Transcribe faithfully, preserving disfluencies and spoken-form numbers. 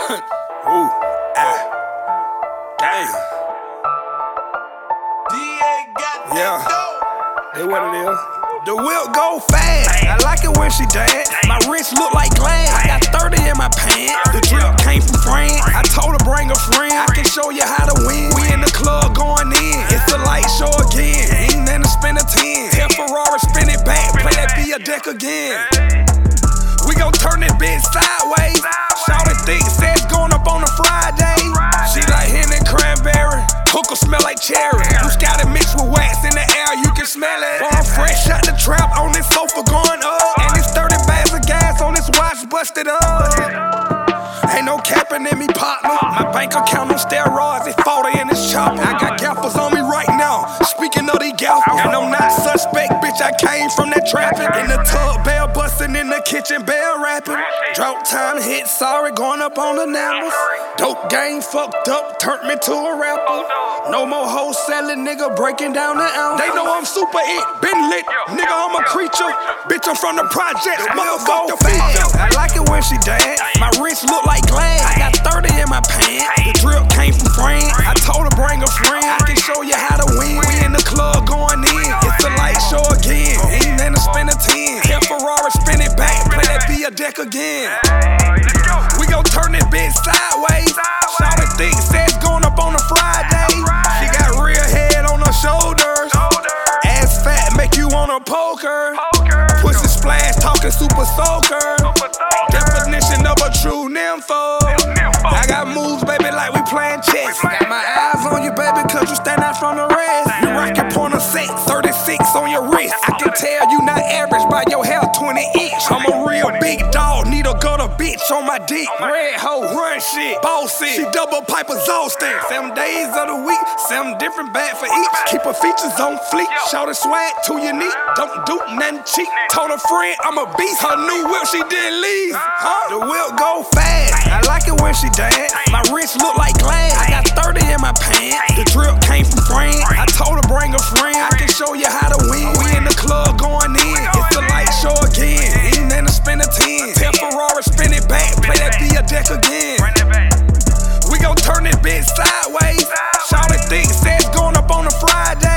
Ooh, ah, dang. Yeah, that's what it is. The whip go fast. I like it when she dance. My wrist look like glass. I got thirty in my pants. The drip came from France. I told her bring a friend. I can show you how to win. We in the club going in. It's the light show again. Ain't nothing to spend a ten. Tell Ferrari spin it back. Play that be a deck again. We gon' turn this bitch sideways. Shout it thick, says going up on a Friday. She like Henny Cranberry. Hookah smell like cherry. You got it mixed with wax in the air, you can smell it. Born fresh out the trap on this sofa going up. And it's thirty bags of gas on this watch busted up. Ain't no capping in me, partner. My bank account on steroids, it's forty in this chopper. I got gaffers on me right now. Speaking of these gaffers, and I'm not suspect, bitch. I came from that traffic. In the tub, bell busting, in the kitchen, bell rapping. Drought time hit, sorry, going up on the numbers. Dope game fucked up, turned me to a rapper. No more wholesaling, nigga, breaking down the ounce. They know I'm super it, been lit, nigga, I'm a creature. Bitch, I'm from the projects, motherfucker feature. I like it when she dance. My wrist look like glass. I got thirty in my pants. The drip came from France. I told her bring a friend. I can show you how to win. We in the club going in. It's the light show again. Ain't nothing to spend a ten. Tell Ferrari spin it back. Play that be a deck again. We gon' turn this bitch sideways. Shout it thick, says going up on a Friday. She got real head on her shoulders. Ass fat, make you wanna poke her. Pussy splash, talking super soaker. Definition of a true nympho. I got moves, baby, like we playing chess. Got my eyes on you, baby, cause you stand out from the rest. You rockin' point of six, thirty-six on your wrist. I can tell you not average by your hair, twenty inch. I'm a real big dog, need a gutter bitch on my dick. Red hoe, run shit, bossy. She double pipe exhausting. Seven days of the week, seven different bags for each. Keep her features on fleek, shout her swag too unique. Don't do nothing cheap. Told her friend I'm a beast. Her new whip she didn't leave. Huh? The whip go fast. I like it when she dance. My wrist look like glass. I got thirty in my pants. The drip came from France. I told her bring a friend. I can show you how to win. We in the club going in. It's the light show again. Ain't nothing to spend a ten. Tell Ferrari spin it back. Play that be a deck again. We gon' turn this bitch sideways. Shout it thick, says going up on a Friday.